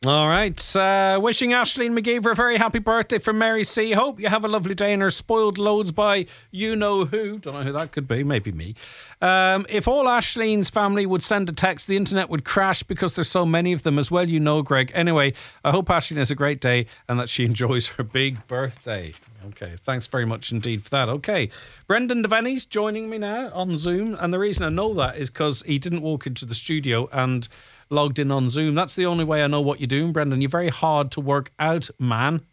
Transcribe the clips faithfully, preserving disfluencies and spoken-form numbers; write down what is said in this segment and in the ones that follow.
All right. Uh, wishing Aisling McGeever a very happy birthday from Mary C. Hope you have a lovely day and are spoiled loads by you know who. Don't know who that could be. Maybe me. Um, if all Aisling's family would send a text, the internet would crash because there's so many of them as well, you know, Greg. Anyway, I hope Aisling has a great day and that she enjoys her big birthday. Okay, thanks very much indeed for that. Okay, Brendan Devaney's joining me now on Zoom, and the reason I know that is because he didn't walk into the studio and logged in on Zoom. That's the only way I know what you're doing, Brendan. You're very hard to work out, man.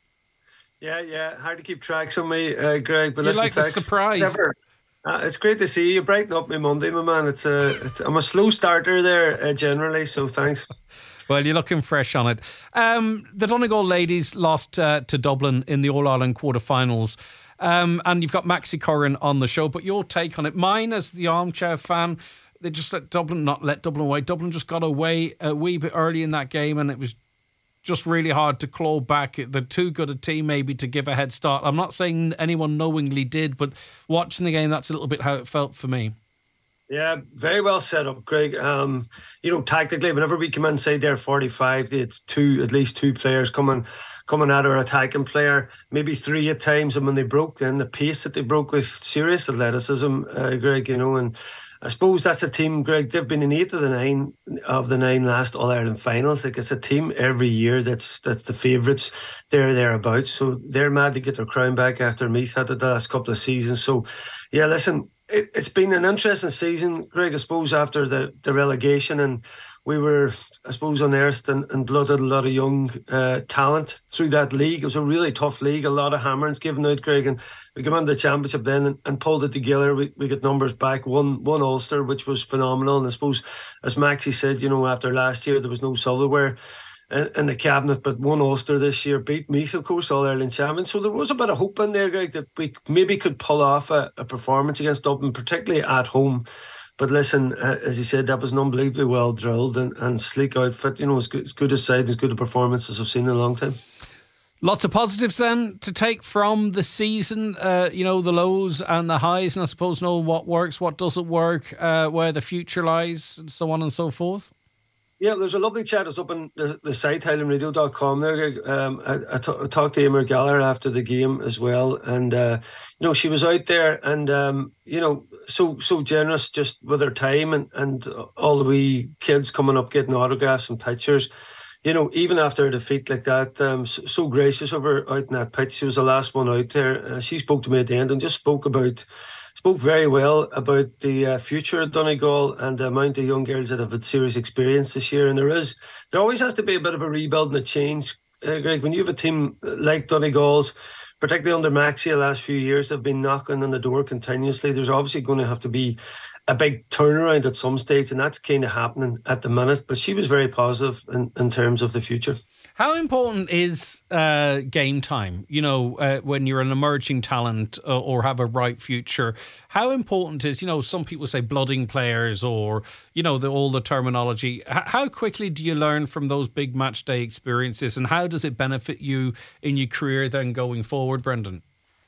Yeah, yeah, hard to keep tracks on me, uh, Greg. But you listen, like the thanks. surprise. Uh, it's great to see you. Brighten up my Monday, my man. It's a, it's, I'm a slow starter there uh, generally, so thanks. Well, you're looking fresh on it. Um, the Donegal ladies lost uh, to Dublin in the All-Ireland quarterfinals. Um, and you've got Maxi Curran on the show, but your take on it. Mine, as the armchair fan, they just let Dublin, not let Dublin away. Dublin just got away a wee bit early in that game, and it was just really hard to claw back. They're too good a team maybe to give a head start. I'm not saying anyone knowingly did, but watching the game, that's a little bit how it felt for me. Yeah, very well set up, Greg. Um, you know, tactically, whenever we come inside there forty-five, it's two, at least two players coming coming at our attacking player, maybe three at times. And when they broke, then the pace that they broke with serious athleticism, uh, Greg, you know, and I suppose that's a team, Greg, they've been in eight of the nine of the nine last All-Ireland finals. Like, it's a team every year that's that's the favourites. They're thereabouts. So they're mad to get their crown back after Meath had it the last couple of seasons. So, yeah, listen, it, it's been an interesting season, Greg, I suppose, after the, the relegation. And we were, I suppose, unearthed and, and blooded a lot of young uh, talent through that league. It was a really tough league, a lot of hammerings given out, Greg, and we came into the championship then and, and pulled it together. We, we got numbers back, one one Ulster, which was phenomenal. And I suppose, as Maxie said, you know, after last year, there was no silverware in, in the cabinet, but one Ulster this year beat Meath, of course, All-Ireland champion. So there was a bit of hope in there, Greg, that we maybe could pull off a, a performance against Dublin, particularly at home. But listen, uh, as you said, that was an unbelievably well drilled and, and sleek outfit. You know, as good, as good a side, as good a performance as I've seen in a long time. Lots of positives then to take from the season, uh, you know, the lows and the highs, and I suppose know what works, what doesn't work, uh, where the future lies, and so on and so forth. Yeah, there's a lovely chat that's up on the, the site, highland radio dot com there. Um, I, I, t- I talked to Emer Gallagher after the game as well. And, uh, you know, she was out there and, um, you know, so so generous just with her time and, and all the wee kids coming up getting autographs and pictures. You know, even after a defeat like that, um, so, so gracious of her out in that pitch. She was the last one out there. Uh, she spoke to me at the end and just spoke about... spoke very well about the uh, future of Donegal and the amount of young girls that have had serious experience this year. And there is, there always has to be a bit of a rebuild and a change, uh, Greg. When you have a team like Donegal's, particularly under Maxi the last few years, they've been knocking on the door continuously. There's obviously going to have to be a big turnaround at some stage, and that's kind of happening at the minute. But she was very positive in, in terms of the future. How important is uh, game time? You know, uh, when you're an emerging talent uh, or have a bright future, how important is, you know, some people say blooding players or, you know, the, all the terminology. H- how quickly do you learn from those big match day experiences, and how does it benefit you in your career then going forward, Brendan?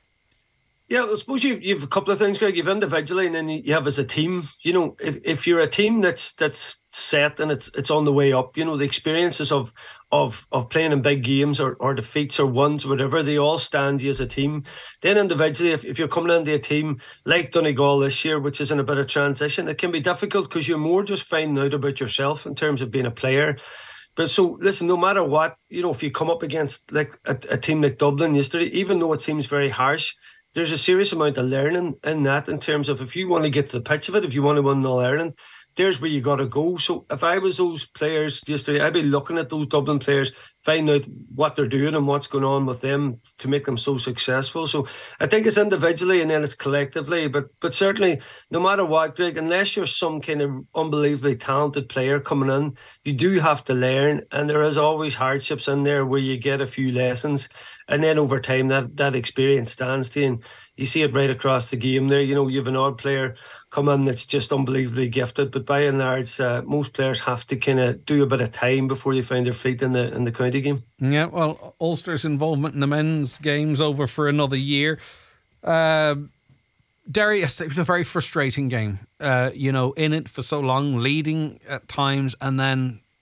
Yeah, I suppose you you've a couple of things, Greg. You've individually, and then you have as a team. You know, if, if you're a team that's that's set and it's it's on the way up, you know, the experiences of of of playing in big games or, or defeats or wins, whatever, they all stand you as a team. Then individually, if, if you're coming into a team like Donegal this year, which is in a bit of transition, it can be difficult because you're more just finding out about yourself in terms of being a player. But so, listen, no matter what, you know, if you come up against like a, a team like Dublin yesterday, even though it seems very harsh, there's a serious amount of learning in that in terms of if you want to get to the pitch of it, if you want to win All Ireland, there's where you got to go. So if I was those players yesterday, I'd be looking at those Dublin players, finding out what they're doing and what's going on with them to make them so successful. So I think it's individually and then it's collectively. But but certainly, no matter what, Greg, unless you're some kind of unbelievably talented player coming in, you do have to learn. And there is always hardships in there where you get a few lessons. And then over time, that, that experience stands to you. And you see it right across the game there. You know, you have an odd player come in that's just unbelievably gifted. But by and large, uh, most players have to kind of do a bit of time before they find their feet in the in the county game. Yeah, well, Ulster's involvement in the men's game's over for another year. Uh, Derry, it was a very frustrating game. Uh, you know, in it for so long, leading at times, and then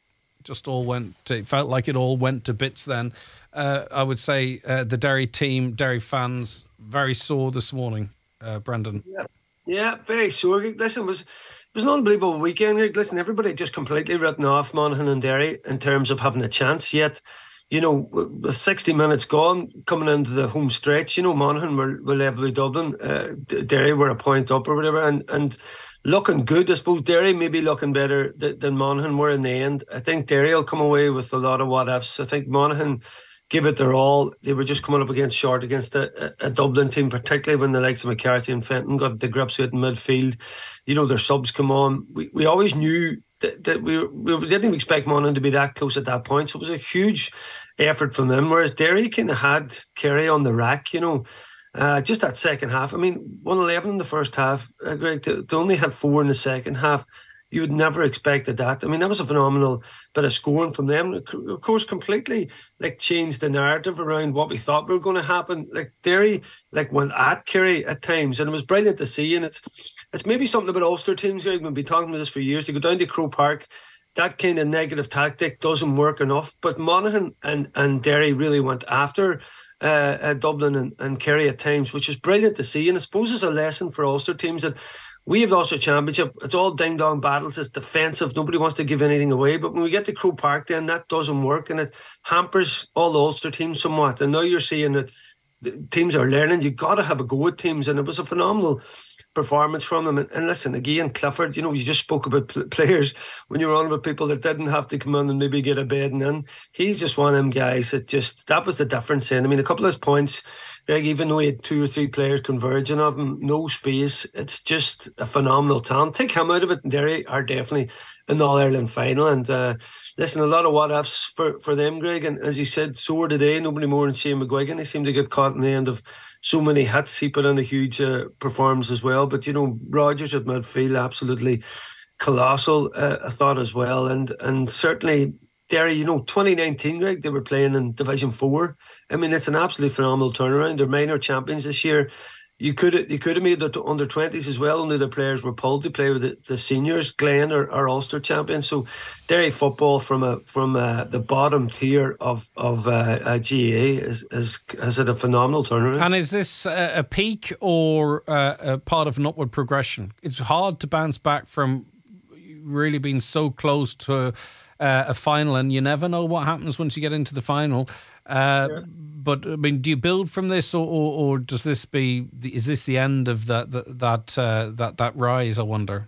just all went. To, it felt like it all went to bits. Then uh, I would say uh, the Derry team, Derry fans, very sore this morning. Uh, Brendan. Yeah, yeah, very sore. Listen, it was it was an unbelievable weekend. Listen, everybody just completely written off Monaghan and Derry in terms of having a chance. Yet, you know, with sixty minutes gone, coming into the home stretch, you know, Monaghan were, were level with Dublin. Uh, Derry were a point up or whatever, and and looking good. I suppose Derry maybe looking better th- than Monaghan were in the end. I think Derry will come away with a lot of what ifs. I think Monaghan give it their all. They were just coming up against short against a, a, a Dublin team, particularly when the likes of McCarthy and Fenton got the grips with in midfield. You know, their subs come on. We we always knew that, that we, we didn't even expect Monaghan to be that close at that point. So it was a huge effort from them. Whereas Derry kind of had Kerry on the rack, you know. Uh, just that second half. I mean, one eleven in the first half, uh, Greg, they, they only had four in the second half. You would never expected that. I mean, that was a phenomenal bit of scoring from them. Of course, completely like changed the narrative around what we thought were going to happen. Like Derry, like went at Kerry at times, and it was brilliant to see. And it's it's maybe something about Ulster teams. Greg, we've been talking about this for years. They go down to Croke Park. That kind of negative tactic doesn't work enough. But Monaghan and and Derry really went after uh, uh, Dublin and, and Kerry at times, which is brilliant to see. And I suppose it's a lesson for Ulster teams that we have the Ulster Championship. It's all ding-dong battles. It's defensive. Nobody wants to give anything away. But when we get to Croke Park, then that doesn't work, and it hampers all the Ulster teams somewhat. And now you're seeing that teams are learning. You've got to have a go at teams, and it was a phenomenal performance from them. And, and listen, again, Clifford, you know, you just spoke about pl- players when you were on about people that didn't have to come in and maybe get a bedding in. He's just one of them guys that just, that was the difference in. I mean, a couple of his points, like, even though he had two or three players converging of him, no space, it's just a phenomenal talent. Take him out of it, and Derry are definitely in the All-Ireland final. And uh, listen, a lot of what-ifs for, for them, Greg. And as you said, sore today, nobody more than Shane McGuigan. He seemed to get caught in the end of so many hits. He put in a huge uh, performance as well. But, you know, Rogers at midfield, absolutely colossal, uh, I thought as well. And and certainly Derry, you know, twenty nineteen, Greg, they were playing in Division four. I mean, it's an absolutely phenomenal turnaround. They're minor champions this year. You could have, you could have made the under twenties as well. Only the players were pulled to play with the, the seniors. Glen are, are Ulster champions. So Derry football from a from a, the bottom tier of of uh, a G A A is is has had a phenomenal turnaround. And is this a, a peak or uh, a part of an upward progression? It's hard to bounce back from really being so close to uh, a final, and you never know what happens once you get into the final. Uh, yeah. But I mean, do you build from this, or, or, or does this be? The, is this the end of that that that uh, that that rise? I wonder.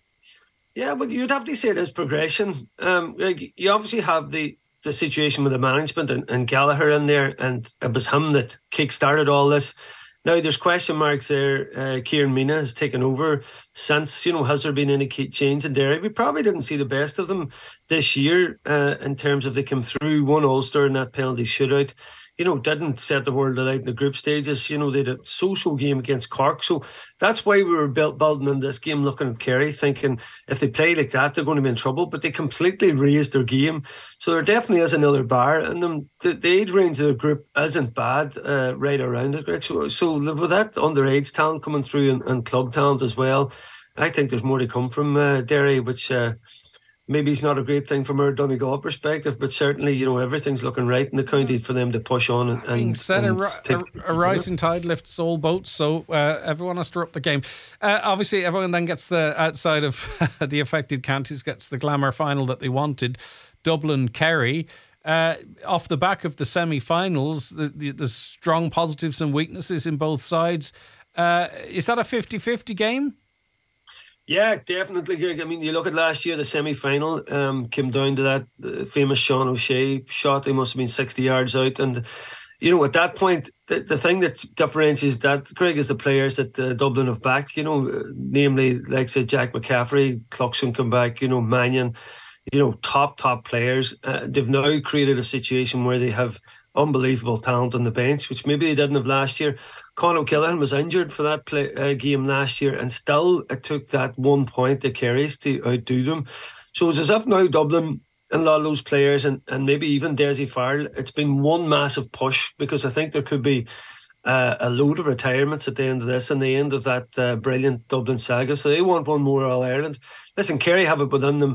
Yeah, but you'd have to say it is progression. Um, like, you obviously have the, the situation with the management and, and Gallagher in there, and it was him that kick-started all this. Now, there's question marks there. Uh, Kieran Mina has taken over since, you know, has there been any change in Derry? We probably didn't see the best of them this year uh, in terms of they came through, one Ulster in that penalty shootout. You know, didn't set the world alight in the group stages. You know, they had a social game against Cork. So that's why we were built, building in this game, looking at Kerry, thinking if they play like that, they're going to be in trouble. But they completely raised their game. So there definitely is another bar. And them, the, the age range of the group isn't bad uh, right around it. So, so with that underage talent coming through and, and club talent as well, I think there's more to come from uh, Derry, which... Uh, Maybe it's not a great thing from our Donegal perspective, but certainly, you know, everything's looking right in the county for them to push on and, and, said, and a, take, a, a rising tide lifts all boats, so uh, everyone has to up the game. Uh, obviously, everyone then gets the outside of the affected counties gets the glamour final that they wanted, Dublin Kerry. Uh, off the back of the semi-finals, the, the, there's strong positives and weaknesses in both sides. Uh, is that a fifty-fifty game? Yeah, definitely, Greg. I mean, you look at last year, the semi-final um, came down to that uh, famous Sean O'Shea shot. They must have been sixty yards out. And, you know, at that point, the, the thing that differentiates that, Greg, is the players that uh, Dublin have back, you know, uh, namely, like, say, Jack McCaffrey, Cluxon come back, you know, Mannion, you know, top, top players. Uh, they've now created a situation where they have unbelievable talent on the bench, which maybe they didn't have last year. Con O'Callaghan was injured for that play, uh, game last year, and still it took that one point to Kerry's to outdo them. So it's as if now Dublin and a lot of those players, and, and maybe even Desi Farrell, it's been one massive push, because I think there could be uh, a load of retirements at the end of this and the end of that uh, brilliant Dublin saga. So they want one more All-Ireland. Listen, Kerry have it within them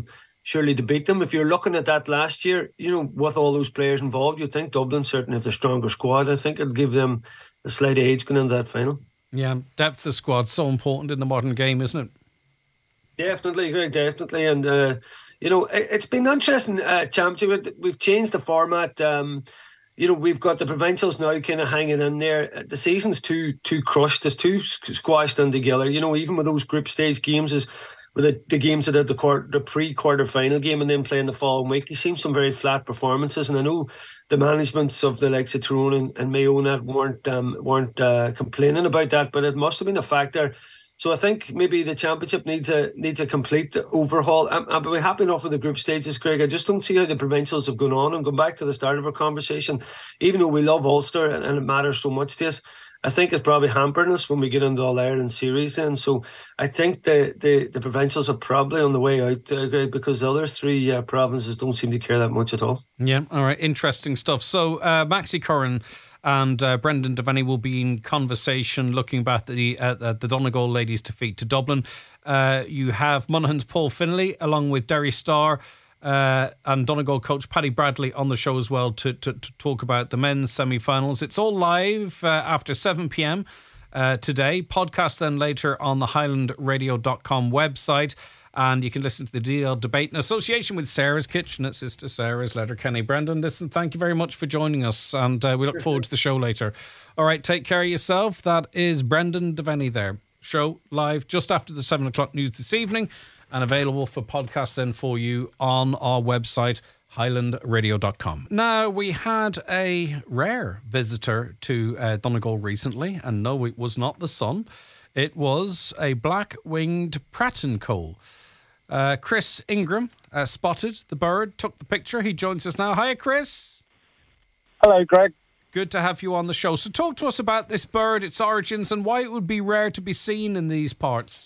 surely to beat them. If you're looking at that last year, you know, with all those players involved, you'd think Dublin certainly have the stronger squad. I think it'd give them a slight edge going into that final. Yeah, depth of squad so important in the modern game, isn't it? Definitely, Greg, definitely. And, uh, you know, it, it's been interesting, uh, championship. We've changed the format. Um, you know, we've got the provincials now kind of hanging in there. The season's too too crushed. It's too squashed in together. You know, even with those group stage games, is with the, the games that had the quarter, the pre-quarter final game and then playing the following week, you've seen some very flat performances. And I know the managements of the likes of Tyrone and, and Mayo and that weren't um, weren't uh, complaining about that, but it must have been a factor. So I think maybe the championship needs a needs a complete overhaul. I'm, I'm happy enough with the group stages, Greg. I just don't see how the provincials have gone on. And going back to the start of our conversation, even though we love Ulster and, and it matters so much to us, I think it's probably hampering us when we get into All Ireland series then. So I think the, the, the provincials are probably on the way out, uh, Greg, because the other three uh, provinces don't seem to care that much at all. Yeah, all right, interesting stuff. So uh, Maxi Curran and uh, Brendan Devaney will be in conversation looking back at the, uh, at the Donegal ladies' defeat to Dublin. Uh, you have Monaghan's Paul Finlay along with Derry Starr uh, and Donegal coach Paddy Bradley on the show as well to, to, to talk about the men's semi-finals. It's all live uh, after seven p.m. Uh, today. Podcast then later on the highland radio dot com website. And you can listen to the D L debate in association with Sarah's Kitchen at Sister Sarah's Letterkenny. Brendan, listen, thank you very much for joining us, and uh, we look forward to the show later. All right, take care of yourself. That is Brendan Devaney there. Show live just after the seven o'clock news this evening and available for podcast then for you on our website, highland radio dot com. Now, we had a rare visitor to uh, Donegal recently, and no, it was not the sun. It was a black-winged pratincoal. Uh, Chris Ingram uh, spotted the bird, took the picture. He joins us now. Hiya, Chris. Hello, Greg. Good to have you on the show. So talk to us about this bird, its origins, and why it would be rare to be seen in these parts.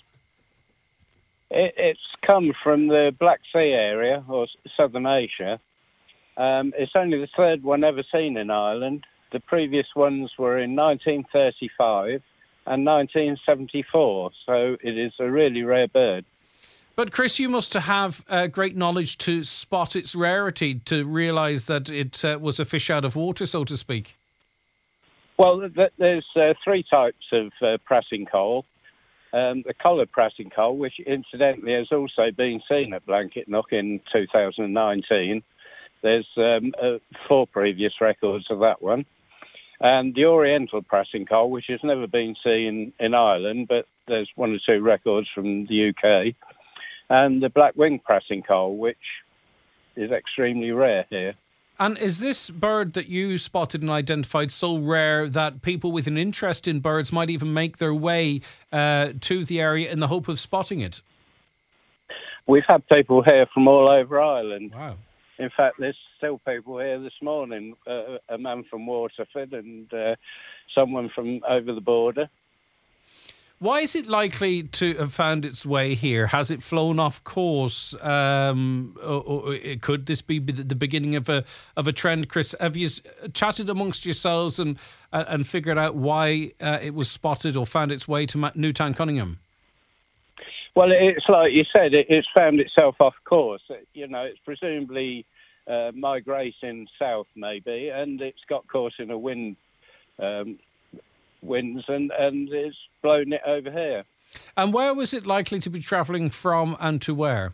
It, it's come from the Black Sea area, or Southern Asia. Um, it's only the third one ever seen in Ireland. The previous ones were in nineteen thirty-five and nineteen seventy-four, so it is a really rare bird. But Chris, you must have uh, great knowledge to spot its rarity, to realise that it uh, was a fish out of water, so to speak. Well, th- there's uh, three types of uh, pratincoal. Um, the collared pratincoal, which incidentally has also been seen at Blanketnock in two thousand nineteen. There's um, uh, four previous records of that one. And the oriental pratincoal, which has never been seen in Ireland, but there's one or two records from the U K. And the black-winged pratincoal, which is extremely rare here. And is this bird that you spotted and identified so rare that people with an interest in birds might even make their way uh, to the area in the hope of spotting it? We've had people here from all over Ireland. Wow. In fact, there's still people here this morning, uh, a man from Waterford and uh, someone from over the border. Why is it likely to have found its way here? Has it flown off course? Um, or, or could this be the beginning of a of a trend, Chris? Have you chatted amongst yourselves and and figured out why uh, it was spotted or found its way to Newtown Cunningham? Well, it's like you said, it, it's found itself off course. You know, it's presumably uh, migrating south, maybe, and it's got caught in a wind. Um, winds and, and it's blown it over here. And where was it likely to be travelling from and to where?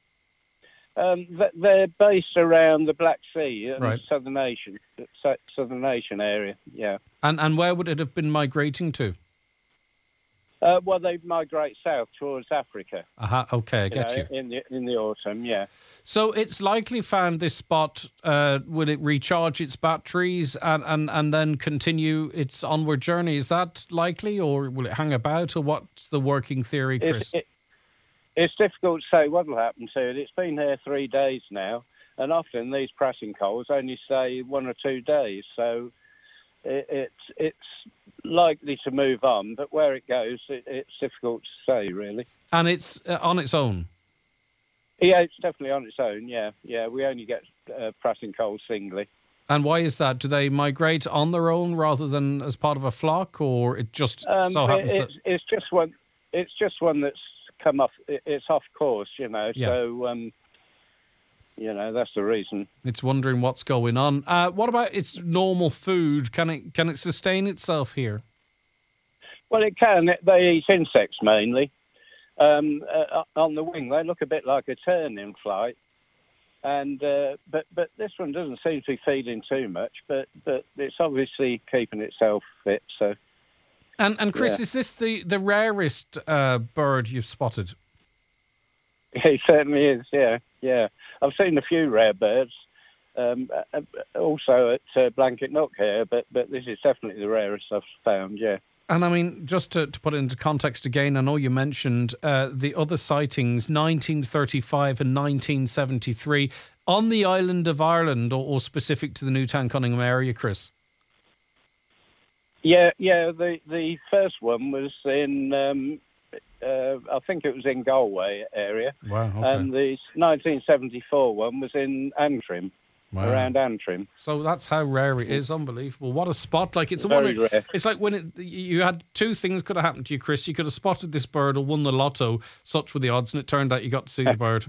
Um, they're based around the Black Sea and right. Southern Asian, Southern Asian area, yeah. And and where would it have been migrating to? Uh, well, they migrate south towards Africa. Aha, okay, I get you. you. In the in the autumn, yeah. So it's likely found this spot. Uh, will it recharge its batteries and, and, and then continue its onward journey? Is that likely, or will it hang about, or what's the working theory, Chris? It, it, it's difficult to say what will happen to it. It's been here three days now, and often these pratincoals only stay one or two days, so it, it's it's likely to move on, but where it goes, it, it's difficult to say, really. And it's uh, on its own? Yeah, it's definitely on its own, yeah. Yeah, we only get uh, pratincoal singly. And why is that? Do they migrate on their own rather than as part of a flock, or it just um, so happens it, that... It's, it's just one It's just one that's come off, it, it's off course, you know, yeah. so... Um, You know, that's the reason. It's wondering what's going on. Uh, what about its normal food? Can it can it sustain itself here? Well, it can. They eat insects mainly. Um, uh, on the wing, they look a bit like a tern in flight. And uh, but but this one doesn't seem to be feeding too much, but, but it's obviously keeping itself fit. So, and and Chris, yeah. is this the the rarest uh, bird you've spotted? It certainly is. Yeah, yeah. I've seen a few rare birds, um, also at uh, Blanket Nook here, but but this is definitely the rarest I've found. Yeah. And I mean, just to, to put it into context again, I know you mentioned uh, the other sightings, nineteen thirty-five and nineteen seventy-three, on the island of Ireland, or, or specific to the Newtown Cunningham area, Chris? Yeah, yeah. The the first one was in, um, uh, I think it was in Galway area. Wow, okay. And the nineteen seventy-four one was in Antrim. Wow. Around Antrim. So that's how rare it is. Unbelievable. What a spot. Like it's a Very one, rare. It's like when it, you had two things could have happened to you, Chris. You could have spotted this bird or won the lotto. Such were the odds, and it turned out you got to see the bird.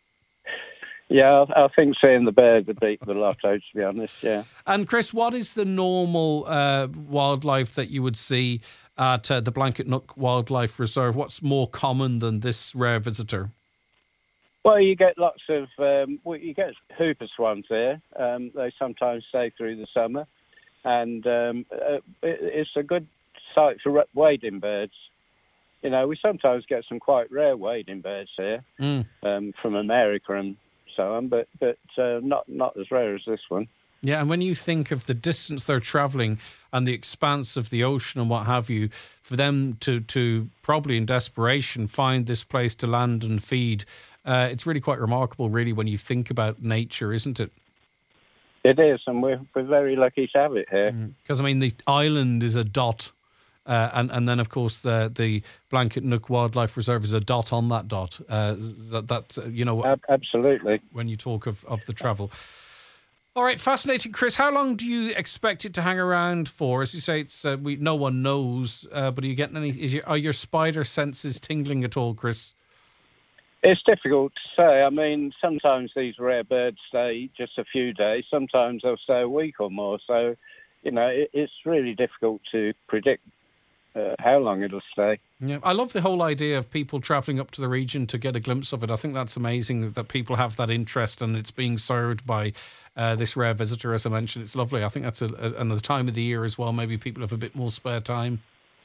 Yeah, I, I think seeing the bird would beat the lotto, to be honest, yeah. And Chris, what is the normal uh, wildlife that you would see at uh, the Blanket Nook Wildlife Reserve? What's more common than this rare visitor? Well, you get lots of, um, well, you get hooper swans there. Um, they sometimes stay through the summer. And um, uh, it, it's a good site for wading birds. You know, we sometimes get some quite rare wading birds here mm. um, from America and so on, but, but uh, not, not as rare as this one. Yeah, and when you think of the distance they're travelling and the expanse of the ocean and what have you, for them to, to probably in desperation find this place to land and feed, uh, it's really quite remarkable, really, when you think about nature, isn't it? It is, and we're, we're very lucky to have it here. Because, mm. I mean, the island is a dot, uh, and, and then, of course, the, the Blanket Nook Wildlife Reserve is a dot on that dot. Uh, that, that uh, you know... Ab- absolutely. When you talk of, of the travel... All right, fascinating, Chris. How long do you expect it to hang around for? As you say, it's uh, we no one knows, uh, but are you getting any? Is your, are your spider senses tingling at all, Chris? It's difficult to say. I mean, sometimes these rare birds stay just a few days. Sometimes they'll stay a week or more. So, you know, it, it's really difficult to predict uh, how long it'll stay. Yeah, I love the whole idea of people travelling up to the region to get a glimpse of it. I think that's amazing that people have that interest and it's being served by uh, this rare visitor, as I mentioned. It's lovely. I think that's a, a, another time of the year as well. Maybe people have a bit more spare time.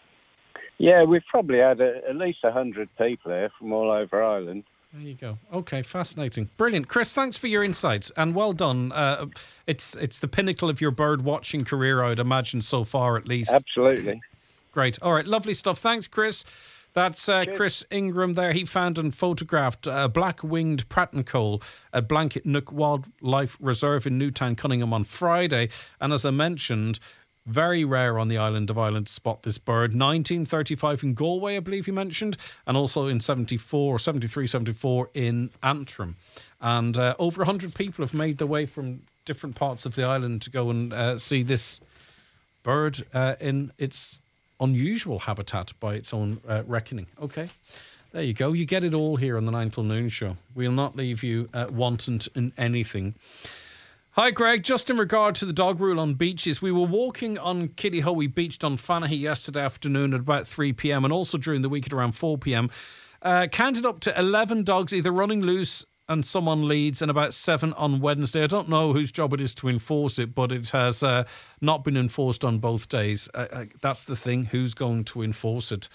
Yeah, we've probably had a, at least one hundred people here from all over Ireland. There you go. Okay, fascinating. Brilliant. Chris, thanks for your insights and well done. Uh, it's, it's the pinnacle of your bird watching career, I would imagine, so far at least. Absolutely. Great. All right. Lovely stuff. Thanks, Chris. That's uh, Chris Ingram there. He found and photographed a black-winged pratincoal at Blanket Nook Wildlife Reserve in Newtown Cunningham on Friday. And as I mentioned, very rare on the island of Ireland to spot this bird. nineteen thirty-five in Galway, I believe you mentioned, and also in seventy-four, seventy-three, seventy-four in Antrim. And uh, over one hundred people have made their way from different parts of the island to go and uh, see this bird uh, in its unusual habitat by its own uh, reckoning. Okay, there you go. You get it all here on the Nine Till Noon show. We'll not leave you uh, wanting in anything. Hi, Greg. Just in regard to the dog rule on beaches, we were walking on Kittyhoe Beach, Dunfanaghy, yesterday afternoon at about three p.m. and also during the week at around four p.m. Uh, counted up to eleven dogs either running loose and some on leads, and about seven on Wednesday. I don't know whose job it is to enforce it, but it has uh, not been enforced on both days. Uh, uh, that's the thing. Who's going to enforce it?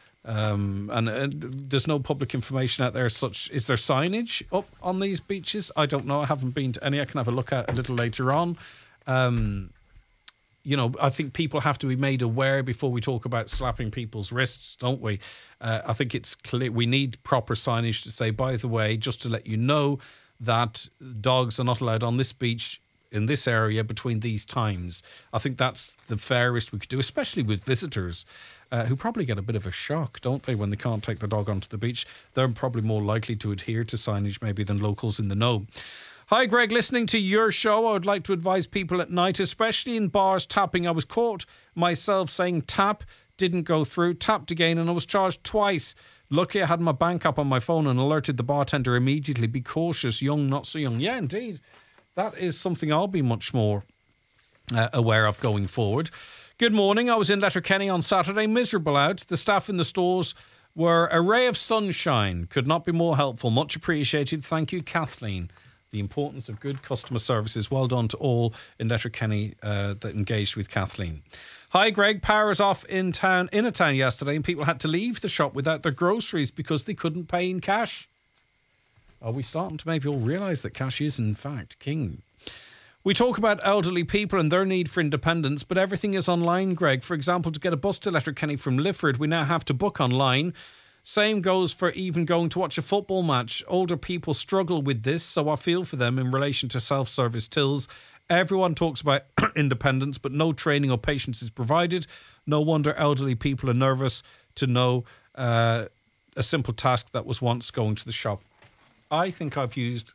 Um, and, and there's no public information out there as such. Is there signage up on these beaches? I don't know. I haven't been to any. I can have a look at a little later on. Um, you know, I think people have to be made aware before we talk about slapping people's wrists, don't we? Uh, I think it's clear we need proper signage to say, by the way, just to let you know that dogs are not allowed on this beach in this area between these times. I think that's the fairest we could do, especially with visitors uh, who probably get a bit of a shock, don't they, when they can't take the dog onto the beach. They're probably more likely to adhere to signage maybe than locals in the know. Hi, Greg. Listening to your show, I would like to advise people at night, especially in bars tapping. I was caught myself saying tap, didn't go through, tapped again, and I was charged twice. Lucky I had my bank app on my phone and alerted the bartender immediately. Be cautious, young, not so young. Yeah, indeed. That is something I'll be much more uh, aware of going forward. Good morning. I was in Letterkenny on Saturday. Miserable out. The staff in the stores were a ray of sunshine. Could not be more helpful. Much appreciated. Thank you, Kathleen. The importance of good customer services. Well done to all in Letterkenny uh, that engaged with Kathleen. Hi, Greg. Power was off in town, in a town yesterday, and people had to leave the shop without their groceries because they couldn't pay in cash. Are we starting to maybe all realise that cash is, in fact, king? We talk about elderly people and their need for independence, but everything is online, Greg. For example, to get a bus to Letterkenny from Lifford, we now have to book online. Same goes for even going to watch a football match. Older people struggle with this, so I feel for them in relation to self-service tills. Everyone talks about independence, but no training or patience is provided. No wonder elderly people are nervous to know uh, a simple task that was once going to the shop. I think I've used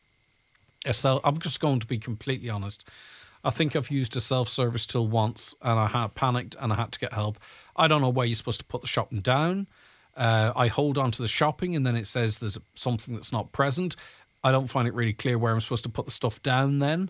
a self... I'm just going to be completely honest. I think I've used a self-service till once, and I had panicked and I had to get help. I don't know where you're supposed to put the shopping down. Uh, I hold on to the shopping and then it says there's something that's not present. I don't find it really clear where I'm supposed to put the stuff down then.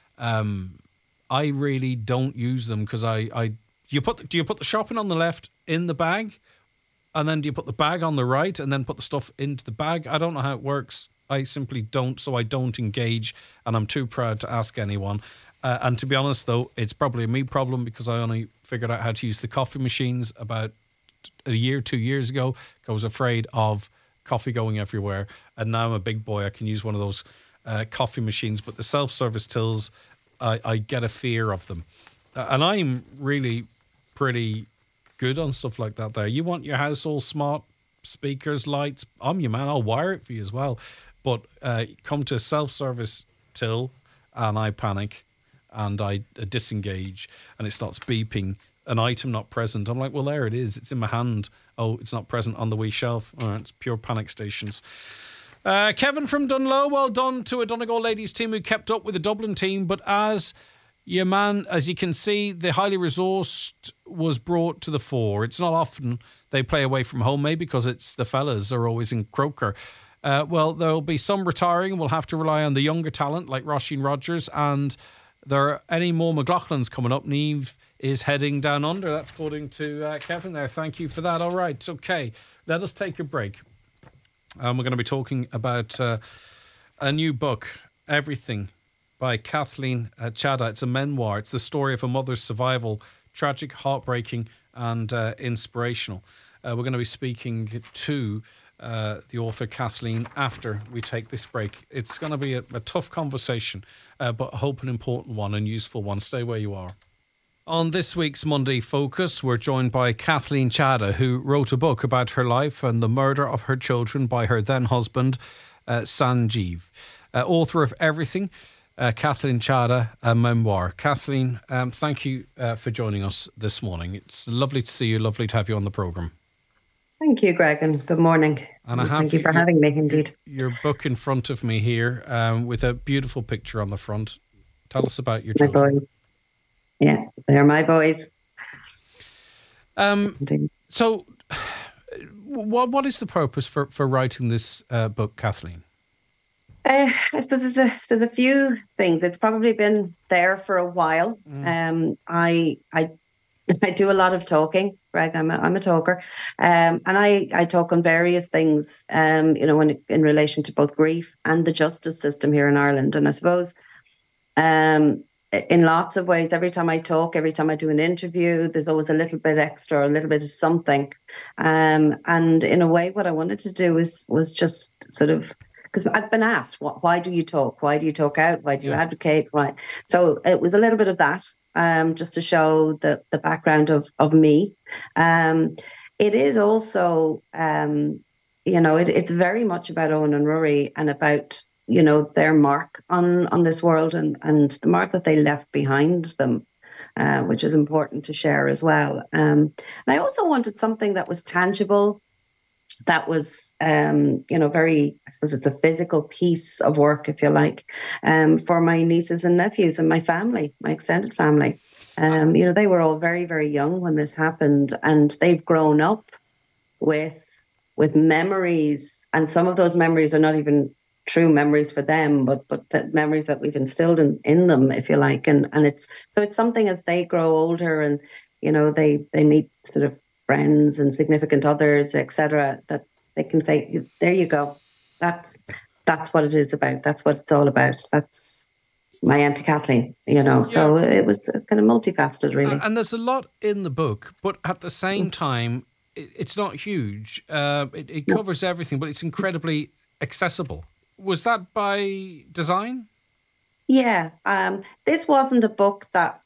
Um, I really don't use them because I, I you put the, do you put the shopping on the left in the bag and then do you put the bag on the right and then put the stuff into the bag? I don't know how it works. I simply don't, so I don't engage and I'm too proud to ask anyone. Uh, and to be honest though, it's probably a me problem because I only figured out how to use the coffee machines about a year, two years ago. I was afraid of coffee going everywhere, and now I'm a big boy. I can use one of those uh, coffee machines, but the self-service tills, I, I get a fear of them. Uh, and I'm really pretty good on stuff like that there. You want your house all smart, speakers, lights, I'm your man, I'll wire it for you as well. But uh, come to a self-service till and I panic and I uh, disengage and it starts beeping. An item not present. I'm like, well, there it is. It's in my hand. Oh, it's not present on the wee shelf. All right, it's pure panic stations. Uh, Kevin from Dunlow, well done to a Donegal ladies team who kept up with the Dublin team. But as your man, as you can see, the highly resourced was brought to the fore. It's not often they play away from home, maybe because it's the fellas are always in Croker. Uh, well, there'll be some retiring. We'll have to rely on the younger talent like Roisin Rogers, and there are any more McLaughlin's coming up. Neve is heading down under. That's according to uh, Kevin there. Thank you for that. All right. Okay. Let us take a break. Um, we're going to be talking about uh, a new book, Everything, by Kathleen uh, Chada. It's a memoir. It's the story of a mother's survival. Tragic, heartbreaking and uh, inspirational. Uh, we're going to be speaking to uh, the author Kathleen after we take this break. It's going to be a, a tough conversation, uh, but I hope an important one and useful one. Stay where you are. On this week's Monday Focus, we're joined by Kathleen Chada, who wrote a book about her life and the murder of her children by her then-husband, uh, Sanjeev. Uh, author of Everything, uh, Kathleen Chada, a memoir. Kathleen, um, thank you uh, for joining us this morning. It's lovely to see you, lovely to have you on the programme. Thank you, Greg, and good morning. And I have Thank you for your, having me, indeed. Your book in front of me here um, with a beautiful picture on the front. Tell us about your My children. boys. Yeah, they're my boys. Um, so, what what is the purpose for, for writing this uh, book, Kathleen? Uh, I suppose there's a there's a few things. It's probably been there for a while. Mm. Um, I I I do a lot of talking, Greg. I'm a, I'm a talker, um, and I, I talk on various things. Um, you know, in in relation to both grief and the justice system here in Ireland. And I suppose, um. in lots of ways, every time I talk, every time I do an interview, there's always a little bit extra, a little bit of something. Um, and in a way, what I wanted to do was was just sort of, because I've been asked, what, why do you talk? Why do you talk out? Why do you yeah. advocate? Why? So it was a little bit of that, um, just to show the, the background of, of me. Um, it is also, um, you know, it, it's very much about Owen and Rory and about, you know, their mark on, on this world and, and the mark that they left behind them, uh, which is important to share as well. Um, and I also wanted something that was tangible, that was, um, you know, very, I suppose it's a physical piece of work, if you like, um, for my nieces and nephews and my family, my extended family. Um, you know, they were all very, very young when this happened, and they've grown up with with memories, and some of those memories are not even true memories for them, but but the memories that we've instilled in, in them, if you like. And and it's so it's something as they grow older and, you know, they they meet sort of friends and significant others, et cetera, that they can say, there you go. That's that's what it is about. That's what it's all about. That's my Auntie Kathleen, you know. So Yeah. it was kind of multifaceted, really. And there's a lot in the book, but at the same time, it- it's not huge. Uh, it, it covers everything, but it's incredibly accessible. Was that by design? Yeah. Um, this wasn't a book that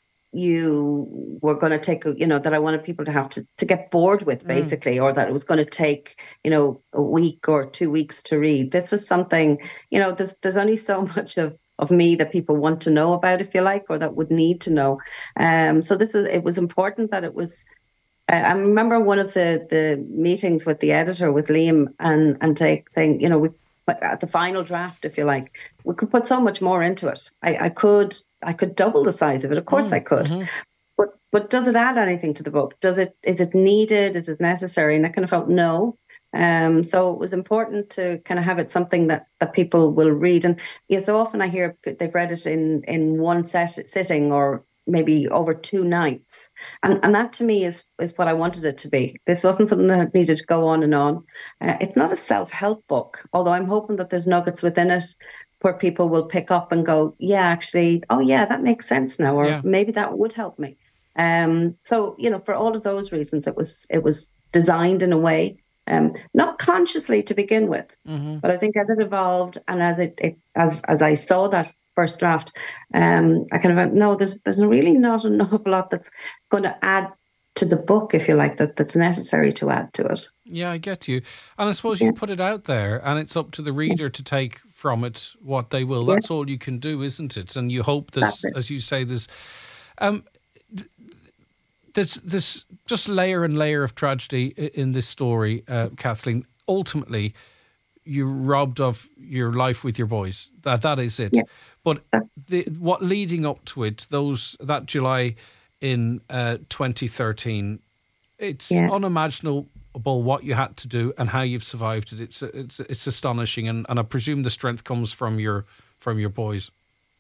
you were going to take, you know, that I wanted people to have to, to get bored with, basically, or that it was going to take, you know, a week or two weeks to read. This was something, you know, there's there's only so much of of me that people want to know about, if you like, or that would need to know. Um, so this was, it was important that it was. I I remember one of the the meetings with the editor, with Liam, and and take, saying, you know, we but at the final draft, if you like, we could put so much more into it. I, I could I could double the size of it. Of course, I could. But but does it add anything to the book? Does it is it needed? Is it necessary? And I kind of felt no. Um, so it was important to kind of have it something that, that people will read. And yeah, so often I hear they've read it in in one set sitting, or maybe over two nights. And and that to me is is what I wanted it to be. This wasn't something that needed to go on and on. Uh, it's not a self-help book, although I'm hoping that there's nuggets within it where people will pick up and go, yeah, actually, oh yeah, that makes sense now, or Yeah. maybe that would help me. Um, so, you know, for all of those reasons, it was it was designed in a way, um, not consciously to begin with, but I think as it evolved and as it, it as as I saw that first draft, um, I kind of went, no, there's there's really not an awful lot that's going to add to the book, if you like, that that's necessary to add to it. Yeah, I get you. And I suppose Yeah. you put it out there and it's up to the reader to take from it what they will. Yeah. That's all you can do, isn't it? And you hope there's, That's it. as you say, there's, um, th- there's, there's just layer and layer of tragedy i- in this story, uh, Kathleen. Ultimately, you're robbed of your life with your boys. That That is it. Yeah. But the what leading up to it, those that July in uh, twenty thirteen, it's Yeah. unimaginable what you had to do and how you've survived it. It's it's it's astonishing, and, and I presume the strength comes from your from your boys.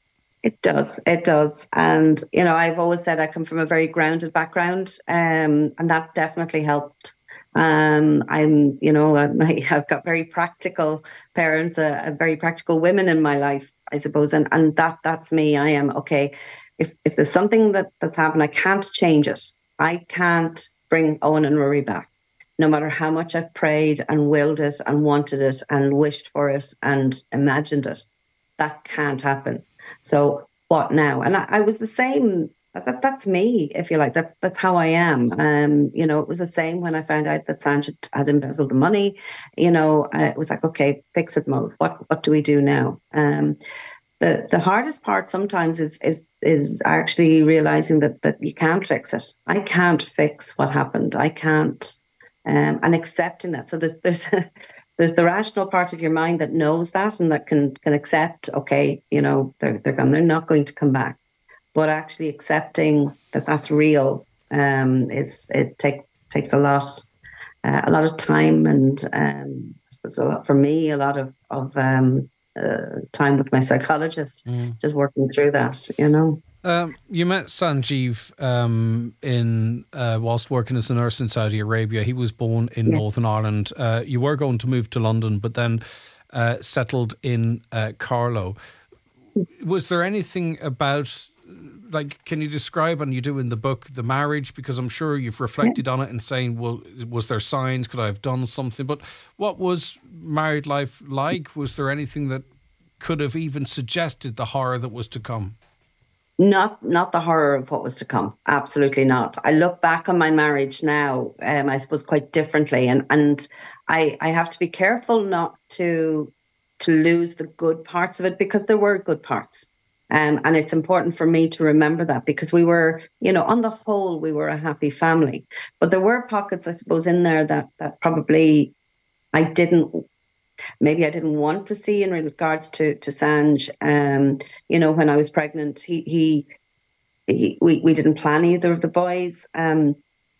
It does. It does. And, you know, I've always said I come from a very grounded background, um, and that definitely helped. Um, I'm, you know, I'm, I've got very practical parents, uh, uh, very practical women in my life, I suppose. And, and that that's me. I am, okay, if, if there's something that, that's happened, I can't change it. I can't bring Owen and Rory back, no matter how much I've prayed and willed it and wanted it and wished for it and imagined it. That can't happen. So what now? And I, I was the same. That, that's me, if you like. That's that's how I am. Um, you know, it was the same when I found out that Sanj had, had embezzled the money. You know, uh, it was like, okay, fix it mode. What what do we do now? Um, the the hardest part sometimes is is is actually realizing that that you can't fix it. I can't fix what happened. I can't, um, and accepting that. So there's there's. There's the rational part of your mind that knows that and that can can accept, okay, you know, they're they're gone, they're not going to come back. But actually accepting that that's real, um, is it takes takes a lot, uh, a lot of time, and um, I suppose a lot for me, a lot of of um, uh, time with my psychologist, just working through that, you know. Um, you met Sanjeev um, in uh, whilst working as a nurse in Saudi Arabia. He was born in Yeah. Northern Ireland. Uh, you were going to move to London, but then uh, settled in uh, Carlow. Was there anything about, like, can you describe, and you do in the book, the marriage? Because I'm sure you've reflected on it and saying, well, was there signs? Could I have done something? But what was married life like? Was there anything that could have even suggested the horror that was to come? Not not the horror of what was to come. Absolutely not. I look back on my marriage now, um, I suppose quite differently, and and I I have to be careful not to to lose the good parts of it, because there were good parts, um, and it's important for me to remember that, because we were, you know, on the whole, we were a happy family, but there were pockets, I suppose, in there that that probably I didn't. Maybe I didn't want to see in regards to to Sanj. Um, you know, when I was pregnant, he he, he we we didn't plan either of the boys. Um,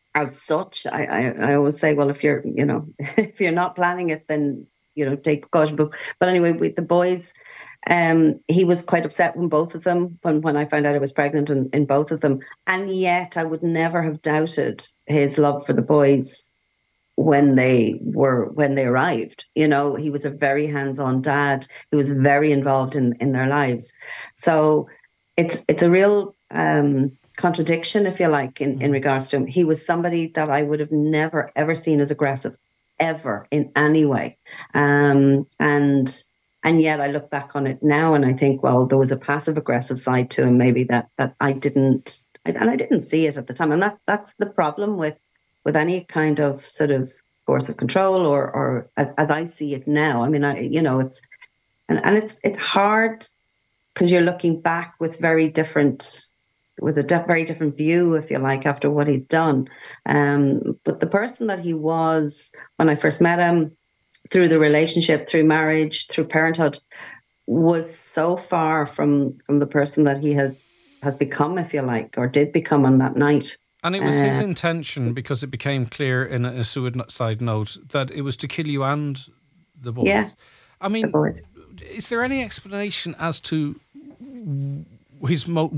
as such, I, I, I always say, well, if you're, you know, if you're not planning it, then, you know, take precaution. But, but anyway, with the boys, um, he was quite upset when both of them, when, when I found out I was pregnant in, in both of them. And yet I would never have doubted his love for the boys when they were, when they arrived. You know, he was a very hands-on dad. He was very involved in, in their lives. So it's, it's a real, um, contradiction, if you like, in, in regards to him. He was somebody that I would have never, ever seen as aggressive, ever, in any way. Um, and and yet I look back on it now and I think, well, there was a passive aggressive side to him, maybe that that I didn't, and I didn't see it at the time. And that that's the problem with with any kind of sort of coercive control, or or as, as I see it now. I mean, I you know, it's and, and it's it's hard because you're looking back with very different with a de- very different view, if you like, after what he's done. Um, but the person that he was when I first met him, through the relationship, through marriage, through parenthood, was so far from from the person that he has has become, if you like, or did become on that night. And it was uh, his Uh, intention, because it became clear in a, a suicide note, that it was to kill you and the boys. Yeah, I mean, the boys. Is there any explanation as to his mo-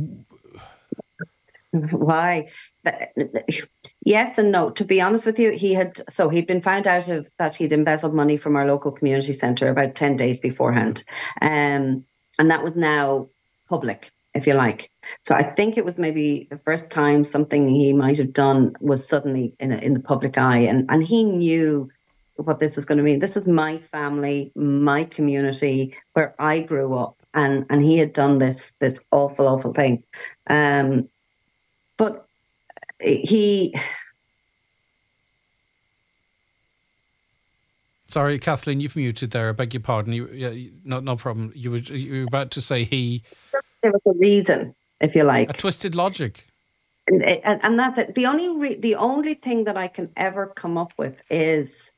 why? Yes and no. To be honest with you, he had so he'd been found out of that he'd embezzled money from our local community centre about ten days beforehand, um, and that was now public, if you like. So I think it was maybe the first time something he might have done was suddenly in a, in the public eye, and and he knew what this was going to mean. This is my family, my community, where I grew up, and and he had done this this awful, awful thing. Um, But he... Sorry, Kathleen, you've muted there. I beg your pardon. You, yeah, no, no problem. You were you were about to say he... There was a reason, if you like. A twisted logic. And, and, and that's it. The only, re- the only thing that I can ever come up with is,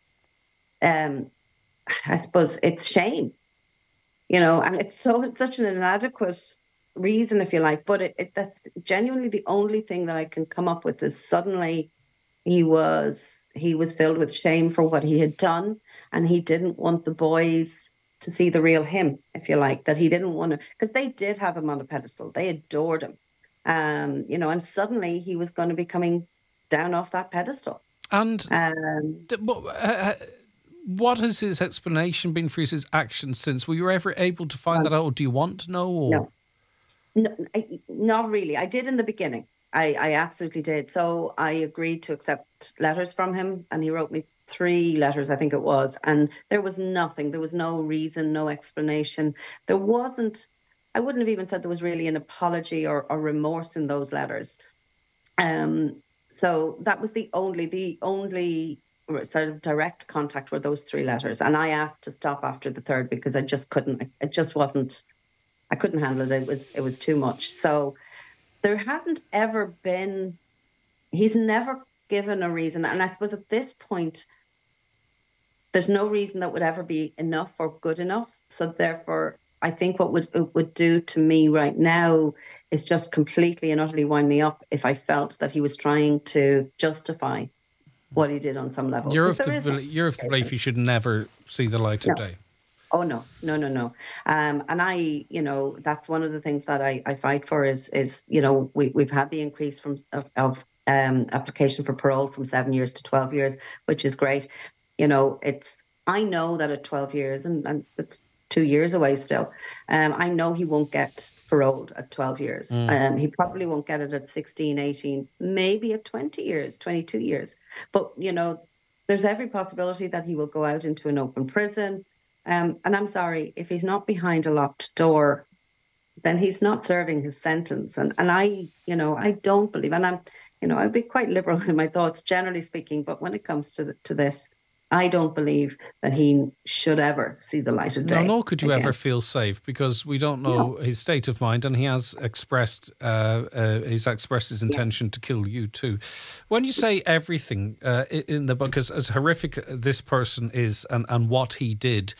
um, I suppose, it's shame. You know, and it's so it's such an inadequate reason, if you like, but it, it that's genuinely the only thing that I can come up with is suddenly he was he was filled with shame for what he had done, and he didn't want the boys to see the real him, if you like, that he didn't want to, because they did have him on a pedestal, they adored him, um you know, and suddenly he was going to be coming down off that pedestal. And um uh, what has his explanation been for his actions since? Were you ever able to find um, that out, or do you want to know? Or? No. No, I, not really. I did in the beginning. I, I absolutely did. So I agreed to accept letters from him, and he wrote me three letters, I think it was. And there was nothing. There was no reason, no explanation. There wasn't, I wouldn't have even said there was really an apology or, or remorse in those letters. Um. So that was the only, the only sort of direct contact were those three letters. And I asked to stop after the third because I just couldn't, it just wasn't, I couldn't handle it. It was it was too much. So there hasn't ever been, he's never given a reason. And I suppose at this point, there's no reason that would ever be enough or good enough. So therefore, I think what would it would do to me right now is just completely and utterly wind me up if I felt that he was trying to justify what he did on some level. You're of the, you're of the belief he should never see the light no. of day. Oh, no, no, no, no. Um, and I, you know, that's one of the things that I, I fight for is, is, you know, we, we've had the increase from of, of um, application for parole from seven years to twelve years, which is great. You know, it's, I know that at twelve years, and, and it's two years away still, um, I know he won't get paroled at twelve years. Mm. Um, he probably won't get it at sixteen, eighteen, maybe at twenty years, twenty-two years. But, you know, there's every possibility that he will go out into an open prison. Um, and I'm sorry, if he's not behind a locked door, then he's not serving his sentence. And and I, you know, I don't believe, and I'm, you know, I'd be quite liberal in my thoughts, generally speaking, but when it comes to the, to this, I don't believe that he should ever see the light of day. No, nor could you again. ever feel safe, because we don't know no. his state of mind, and he has expressed uh, uh, he's expressed his intention yeah. to kill you too. When you say everything uh, in the book, as, as horrific this person is and, and what he did,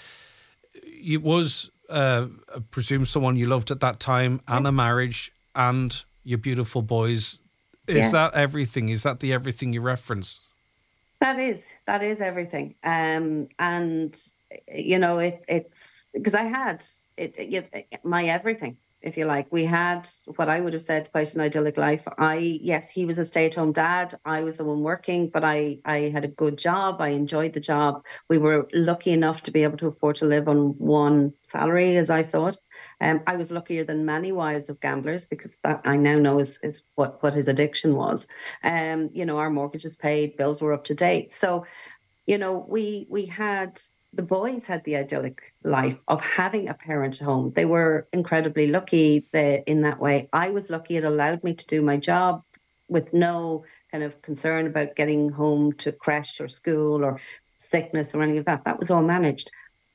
it was, uh, I presume, someone you loved at that time, and a marriage, and your beautiful boys. Is yeah. that everything? Is that the everything you reference? That is, that is everything. Um, and, you know, it, it's because I had it, it, my everything, if you like. We had what I would have said quite an idyllic life. I, yes, he was a stay-at-home dad. I was the one working, but I, I had a good job. I enjoyed the job. We were lucky enough to be able to afford to live on one salary, as I saw it. Um, I was luckier than many wives of gamblers, because that I now know is, is what, what his addiction was. Um, you know, our mortgage was paid, bills were up to date. So, you know, we we had, the boys had the idyllic life of having a parent at home. They were incredibly lucky that, in that way. I was lucky; it allowed me to do my job with no kind of concern about getting home to creche or school or sickness or any of that. That was all managed.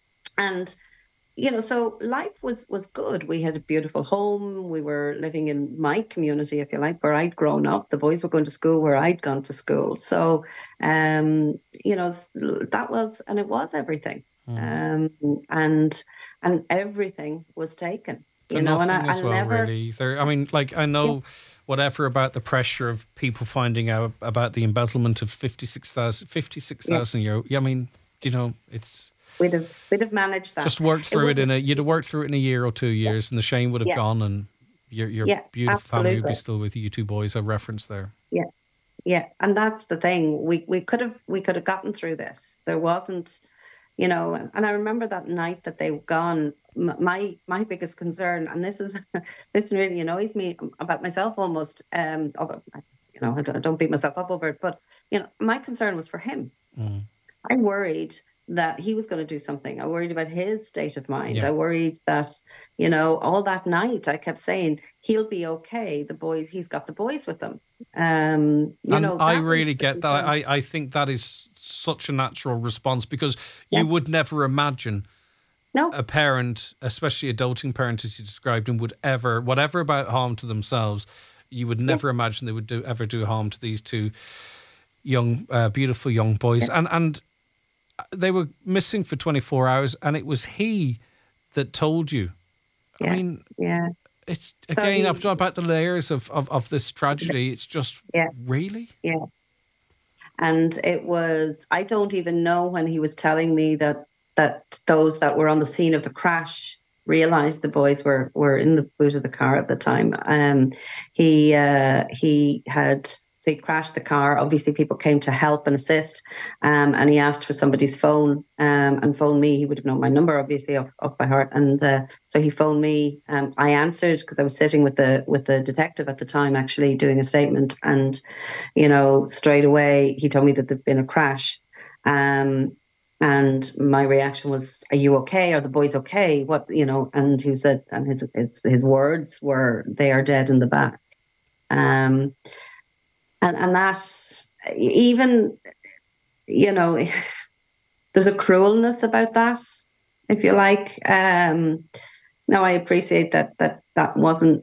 And you know, so life was was good. We had a beautiful home. We were living in my community, if you like, where I'd grown up. The boys were going to school where I'd gone to school. So, um, you know, that was, and it was everything. Mm. Um, and and everything was taken. For you know, nothing and I, as I'll well, never, really. There, I mean, like, I know yeah. whatever about the pressure of people finding out about the embezzlement of fifty-six thousand fifty-six thousand yeah. euro. Yeah, I mean, you know, it's... We'd have, we'd have managed that. Just worked through it, it in a, you'd have worked through it in a year or two years, yeah. and the shame would have yeah. gone, and your your yeah, beautiful absolutely. family would be still with you two boys. I referenced there. Yeah, yeah, and that's the thing. We we could have we could have gotten through this. There wasn't, you know, and I remember that night that they were gone. My my biggest concern, and this is this really annoys me about myself almost. Um, you know, I don't, I don't beat myself up over it, but you know, my concern was for him. Mm. I worried that he was going to do something. I worried about his state of mind. Yeah. I worried that, you know, all that night I kept saying, he'll be okay. The boys, he's got the boys with him. Um, you and know, I really get that. I, I think that is such a natural response, because yeah. you would never imagine no. a parent, especially a doting parent as you described him, would ever, whatever about harm to themselves, you would never yeah. imagine they would do ever do harm to these two young, uh, beautiful young boys. Yeah. And, and, they were missing for twenty-four hours, and it was he that told you. Yeah, I mean, yeah. It's again, so he, about the layers of, of, of this tragedy. It's just yeah. really, yeah. And it was. I don't even know when he was telling me that that those that were on the scene of the crash realized the boys were were in the boot of the car at the time. Um, he uh, he had. So he crashed the car. Obviously, people came to help and assist, um, and he asked for somebody's phone um, and phoned me. He would have known my number, obviously, off, off by heart. And uh, so he phoned me. Um, I answered because I was sitting with the with the detective at the time, actually doing a statement. And you know, straight away he told me that there'd been a crash. Um, and my reaction was, "Are you okay? Are the boys okay? What you know?" And he said, and his his, his words were, "They are dead in the back." Um. And and that, even, you know, there's a cruelness about that, if you like. Um, now, I appreciate that that that wasn't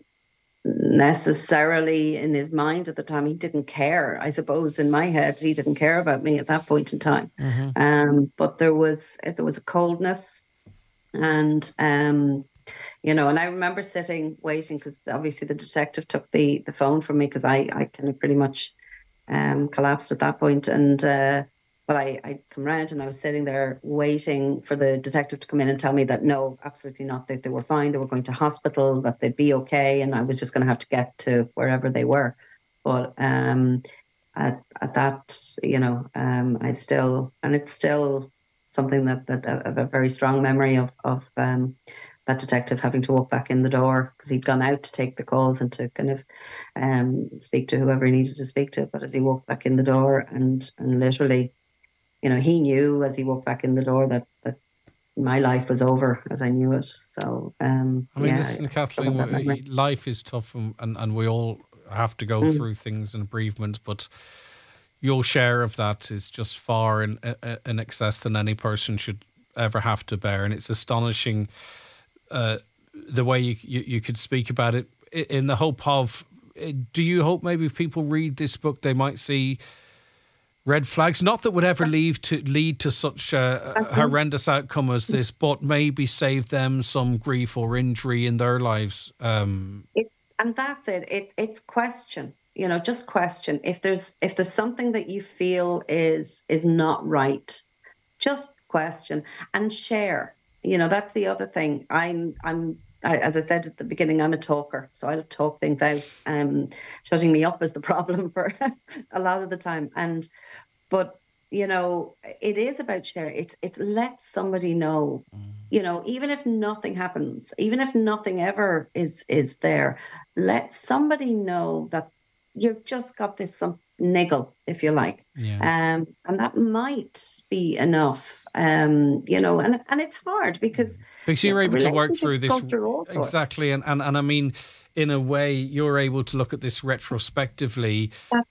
necessarily in his mind at the time. He didn't care. I suppose in my head, he didn't care about me at that point in time. Mm-hmm. Um, but there was there was a coldness, and um, you know, and I remember sitting waiting, because obviously the detective took the, the phone from me, because I, I kind of pretty much um, collapsed at that point. And uh, but I I'd come round, and I was sitting there waiting for the detective to come in and tell me that no, absolutely not, that they were fine, they were going to hospital, that they'd be okay, and I was just going to have to get to wherever they were. But um, at, at that, you know, um, I still, and it's still something that that I have a very strong memory of of. Um, that detective having to walk back in the door, because he'd gone out to take the calls and to kind of um, speak to whoever he needed to speak to. But as he walked back in the door, and and literally, you know, he knew as he walked back in the door that, that my life was over as I knew it. So, um, I mean, yeah, listen, Kathleen, life is tough, and, and, and we all have to go mm. through things and bereavement, but your share of that is just far in, in excess than any person should ever have to bear. And it's astonishing Uh, the way you, you you could speak about it, in the hope of, do you hope maybe if people read this book they might see red flags, not that would ever lead to lead to such a, a horrendous outcome as this, but maybe save them some grief or injury in their lives? Um, it, and that's it. It it's question. You know, just question if there's if there's something that you feel is is not right. Just question and share. You know, that's the other thing. I'm I'm I, as I said at the beginning, I'm a talker, so I'll talk things out. Um, shutting me up is the problem for a lot of the time. And but you know, it is about sharing. It's it's let somebody know. Mm. You know, even if nothing happens, even if nothing ever is is there, let somebody know that you've just got this some niggle, if you like, yeah. um, and that might be enough. Um, you know, and and it's hard because because you're you know, able to work through this through exactly, and, and and I mean, in a way, you're able to look at this retrospectively.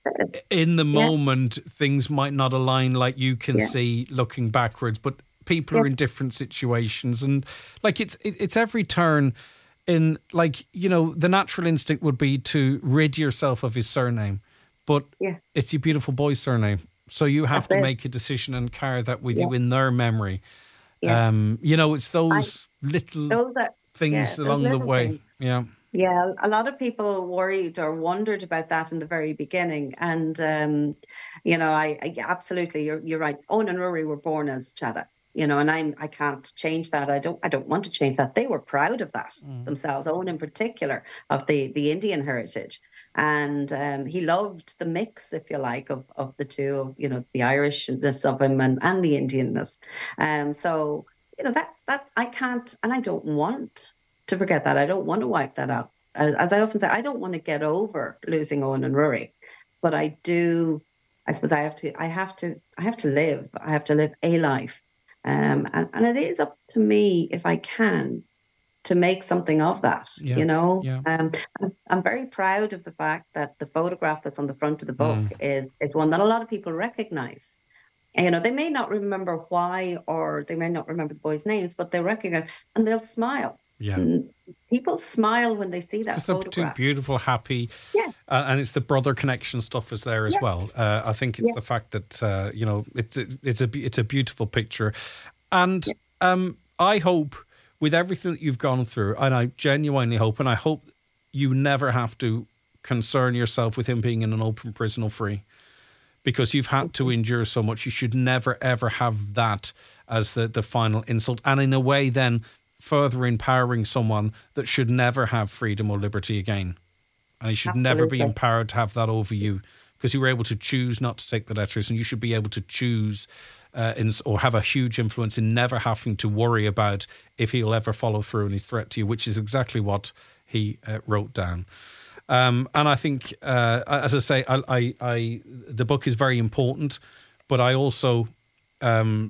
In the moment, yeah. things might not align like you can yeah. see looking backwards, but people yeah. are in different situations, and like it's it, it's every turn. In like you know, the natural instinct would be to rid yourself of his surname, but yeah. it's your beautiful boy's surname, so you have That's to it. make a decision and carry that with yeah. you in their memory. Yeah. Um, you know, it's those I, little those are, things yeah, along those the way. Things. Yeah. Yeah, a lot of people worried or wondered about that in the very beginning, and um, you know, I, I absolutely, you're you're right. Owen and Rory were born as Chada, you know, and I'm I can't change that. I don't I don't want to change that. They were proud of that mm. themselves. Owen in particular of the the Indian heritage, and um, he loved the mix, if you like, of of the two, you know, the Irishness of him and and the Indianness. Um, so you know, that's that I can't, and I don't want to forget that. I don't want to wipe that out. As, as I often say, I don't want to get over losing Owen and Rory, but I do. I suppose I have to. I have to. I have to live. I have to live a life, um, and and it is up to me if I can to make something of that. Yeah, you know, yeah. um, I'm, I'm very proud of the fact that the photograph that's on the front of the book mm. is is one that a lot of people recognise. And, you know, they may not remember why, or they may not remember the boys' names, but they recognise and they'll smile. Yeah, and people smile when they see that because they're photograph. Too beautiful, happy. Yeah, uh, and it's the brother connection stuff is there as yeah. well. Uh, I think it's yeah. the fact that uh, you know it's it's a it's a beautiful picture, and yeah. um, I hope with everything that you've gone through, and I genuinely hope, and I hope you never have to concern yourself with him being in an open prison or free. Because you've had to endure so much, you should never ever have that as the the final insult, and in a way, then. Further empowering someone that should never have freedom or liberty again. And he should Absolutely. never be empowered to have that over you because you were able to choose not to take the letters, and you should be able to choose uh, in, or have a huge influence in never having to worry about if he'll ever follow through on his threat to you, which is exactly what he uh, wrote down. Um, and I think, uh, as I say, I, I, I, the book is very important, but I also... Um,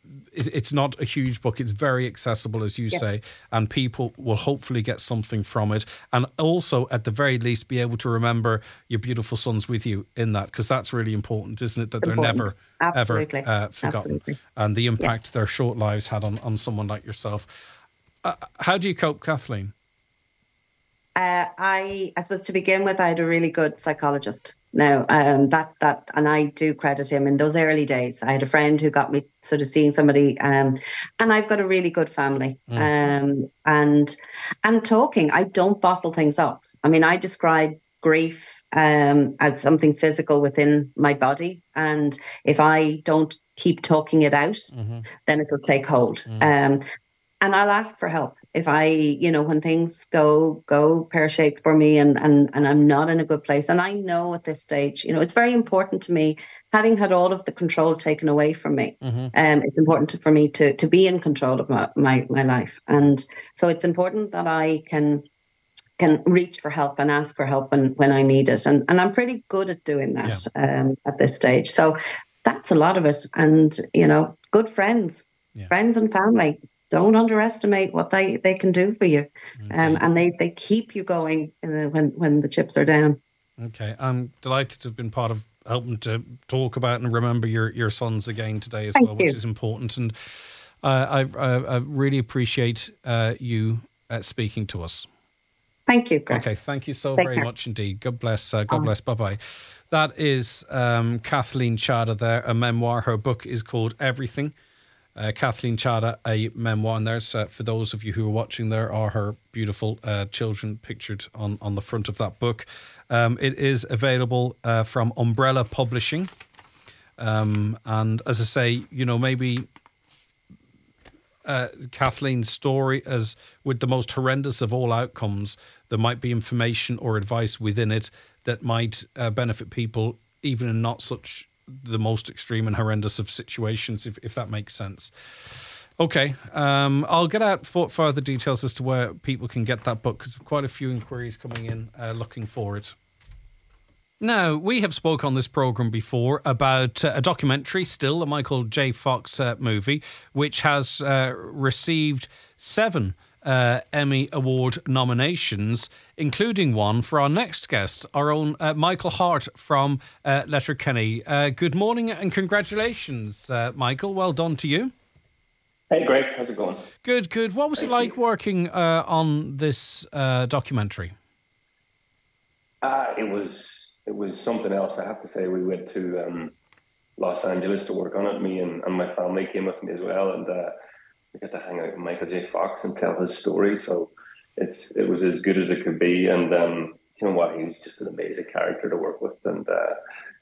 it's not a huge book. It's very accessible, as you yeah. say, and people will hopefully get something from it. And also, at the very least, be able to remember your beautiful sons with you in that, because that's really important, isn't it? That they're important. never, Absolutely. ever uh, forgotten. Absolutely. And the impact yeah. their short lives had on, on someone like yourself. Uh, how do you cope, Kathleen? Uh, I, I suppose to begin with, I had a really good psychologist. Now, um, that that, and I do credit him in those early days. I had a friend who got me sort of seeing somebody, um, and I've got a really good family. Mm. Um, and and talking, I don't bottle things up. I mean, I describe grief um, as something physical within my body, and if I don't keep talking it out, mm-hmm. then it'll take hold. Mm. Um, And I'll ask for help if I, you know, when things go go pear-shaped for me and, and, and I'm not in a good place. And I know at this stage, you know, it's very important to me, having had all of the control taken away from me. Mm-hmm. Um, it's important to, for me to to be in control of my, my, my life. And so it's important that I can can reach for help and ask for help when, when I need it. And, and I'm pretty good at doing that yeah. um, at this stage. So that's a lot of it. And, you know, good friends, yeah. friends and family. Don't underestimate what they, they can do for you. Um, and they, they keep you going uh, when, when the chips are down. Okay. I'm delighted to have been part of helping to talk about and remember your, your sons again today as Thank well, you. which is important. And uh, I, I, I really appreciate uh, you uh, speaking to us. Thank you, Greg. Okay, thank you so Take very care. much indeed. God bless. Uh, God oh. bless. Bye-bye. That is um, Kathleen Chada there, a memoir. Her book is called Everything. Uh, Kathleen Chadha, a memoir, and there's, uh, for those of you who are watching, there are her beautiful uh, children pictured on, on the front of that book. Um, it is available uh, from Umbrella Publishing. Um, and as I say, you know, maybe uh, Kathleen's story, as with the most horrendous of all outcomes, there might be information or advice within it that might uh, benefit people, even in not such the most extreme and horrendous of situations, if, if that makes sense. Okay, um, I'll get out for further details as to where people can get that book, because quite a few inquiries coming in uh, looking for it. Now, we have spoke on this programme before about uh, a documentary, still a Michael J. Fox uh, movie, which has uh, received seven Uh, Emmy Award nominations, including one for our next guest, our own uh, Michael Hart from uh, Letterkenny. Uh, good morning and congratulations, uh, Michael. Well done to you. Hey, Greg. How's it going? Good, good. What was Thank it like you. working uh, on this uh, documentary? Uh, it was it was something else, I have to say. We went to um, Los Angeles to work on it. Me and, and my family came with me as well, and uh, we got to hang out with Michael J. Fox and tell his story. So it's it was as good as it could be. And um, you know what? He was just an amazing character to work with. And uh,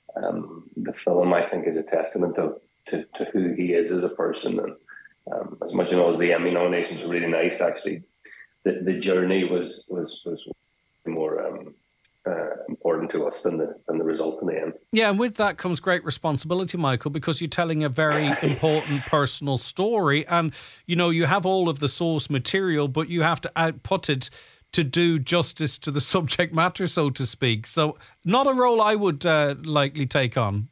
um, the film, I think, is a testament to, to, to who he is as a person. And um, as much, you know, as the Emmy nominations were really nice, actually, the, the journey was was was more um, uh, important to us than the than the result in the end. Yeah, and with that comes great responsibility, Michael, because you're telling a very important personal story, and you know you have all of the source material, but you have to output it to do justice to the subject matter, so to speak. So, not a role I would uh, likely take on.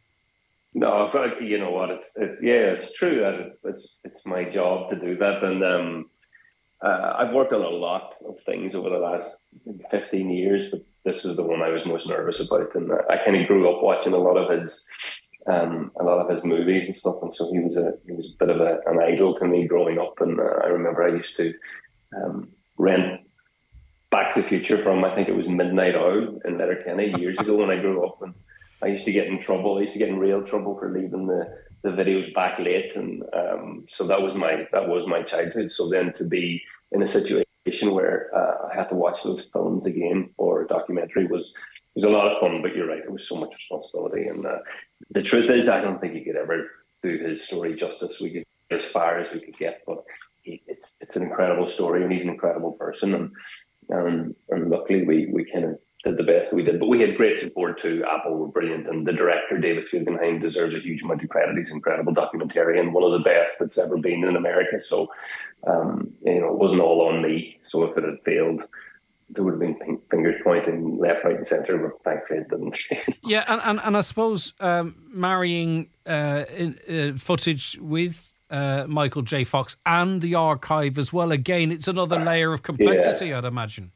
No, but you know what? It's it's yeah, it's true that it's it's it's my job to do that, and um, uh, I've worked on a lot of things over the last fifteen years, but this was the one I was most nervous about, and I kind of grew up watching a lot of his, um, a lot of his movies and stuff, and so he was a he was a bit of a, an idol to me growing up. And uh, I remember I used to um, rent Back to the Future from, I think it was Midnight Oil in Letterkenny years ago when I grew up, and I used to get in trouble. I used to get in real trouble for leaving the, the videos back late, and um, so that was my that was my childhood. So then to be in a situation where uh, I had to watch those films again or a documentary was was a lot of fun. But you're right, it was so much responsibility. And uh, the truth is, I don't think you could ever do his story justice. We could get as far as we could get, but he, it's it's an incredible story, and he's an incredible person. And and, and luckily, we we kind of did the best that we did. But we had great support too. Apple were brilliant, and the director Davis Guggenheim deserves a huge amount of credit. He's an incredible documentarian, one of the best that's ever been in America. So um, you know, it wasn't all on me. So if it had failed, there would have been fingers pointing left, right, and centre. But thankfully, it didn't. Yeah, and, and and I suppose um, marrying uh, in, uh, footage with uh, Michael J. Fox and the archive as well. Again, it's another layer of complexity, yeah. I'd imagine.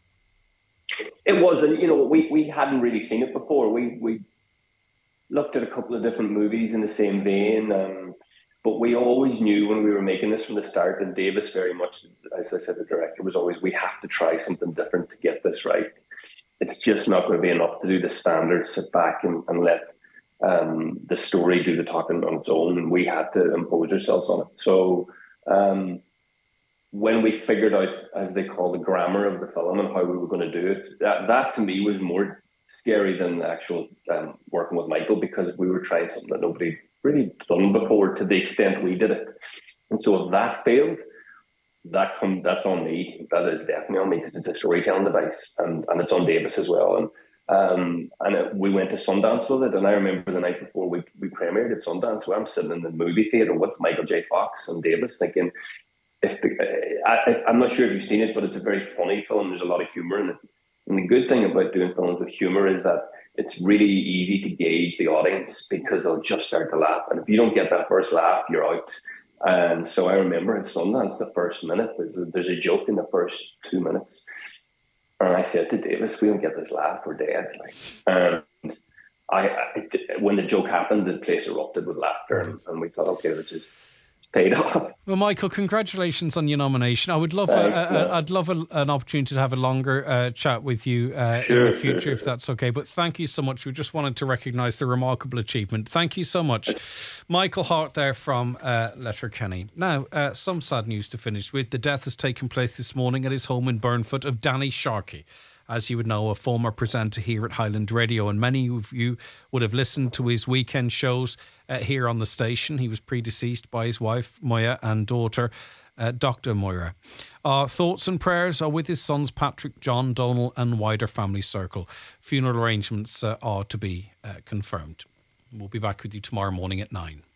It was, and you know, we, we hadn't really seen it before. We we looked at a couple of different movies in the same vein, um, but we always knew when we were making this from the start, and Davis very much, as I said, the director was always, we have to try something different to get this right. It's just not going to be enough to do the standard, sit back and, and let um, the story do the talking on its own, and we had to impose ourselves on it. So um, when we figured out, as they call the grammar of the film and how we were going to do it, that, that to me was more scary than the actual um, working with Michael, because we were trying something that nobody really done before to the extent we did it. And so if that failed, that come that's on me. That is definitely on me, because it's a storytelling device, and, and it's on Davis as well. And um, and it, we went to Sundance with it, and I remember the night before we, we premiered at Sundance, where I'm sitting in the movie theatre with Michael J. Fox and Davis thinking, If the, I, I'm not sure if you've seen it, but it's a very funny film. There's a lot of humour in it. And the good thing about doing films with humour is that it's really easy to gauge the audience, because they'll just start to laugh. And if you don't get that first laugh, you're out. And so I remember at Sundance, the first minute, there's a, there's a joke in the first two minutes. And I said to Davis, we don't get this laugh, we're dead. Like, and I, I, when the joke happened, the place erupted with laughter. And, and we thought, okay, let's just paid off. Well, Michael, congratulations on your nomination. I would love, Thanks, a, a, I'd love a, an opportunity to have a longer uh, chat with you uh, sure, in the future, sure. if that's okay. But thank you so much. We just wanted to recognise the remarkable achievement. Thank you so much, Michael Hart, there from uh, Letterkenny. Now, uh, some sad news to finish with. The death has taken place this morning at his home in Burnfoot of Danny Sharkey. As you would know, a former presenter here at Highland Radio, and many of you would have listened to his weekend shows uh, here on the station. He was predeceased by his wife, Moya, and daughter, uh, Doctor Moira. Our thoughts and prayers are with his sons, Patrick, John, Donal, and wider family circle. Funeral arrangements uh, are to be uh, confirmed. We'll be back with you tomorrow morning at nine.